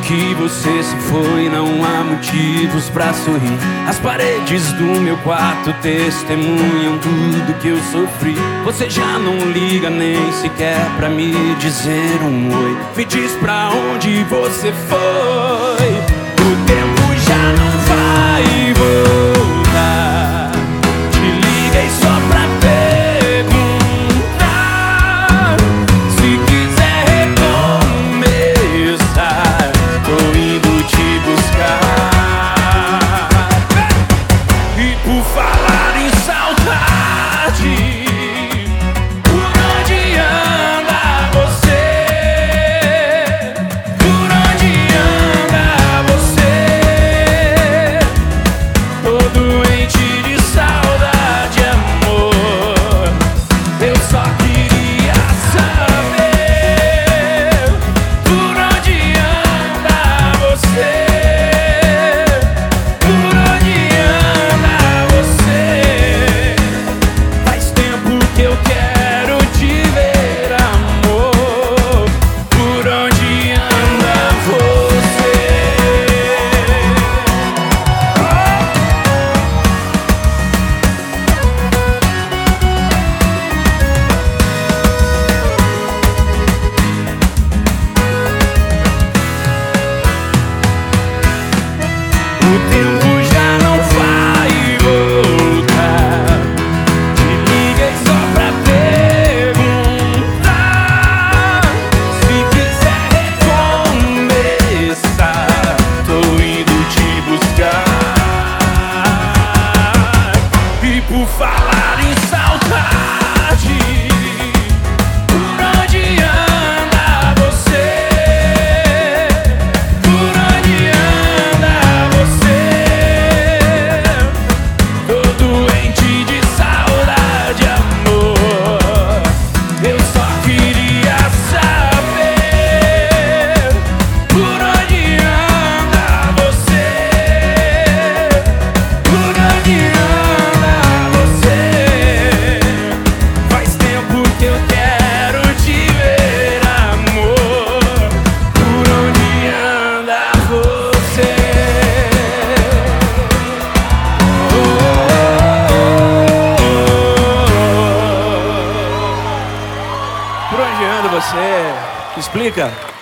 que você se foi, não há motivos pra sorrir. As paredes do meu quarto testemunham tudo que eu sofri. Você já não liga nem sequer pra me dizer um oi. Me diz pra onde você foi. O tempo já não vai voltar. Te liguei só pra perguntar. Se quiser recomeçar, tô indo te buscar. E por falar em saudade, por onde anda você? Por onde anda você? Tô doente de saudade, amor. Eu só queria saber por onde anda você. Por onde anda você? Faz tempo que eu quero te ver, amor. Por onde anda você? O tempo já não vai voltar. Te liguei só pra perguntar. Se quiser recomeçar, tô indo te buscar. E por falar em saudade, por onde anda você? Por onde anda você? Tô doente de saudade, amor. Eu só queria saber por onde anda você. Por onde anda você? Faz tempo que eu quero te ver, amor. Por onde anda você? Por onde anda você? Explica.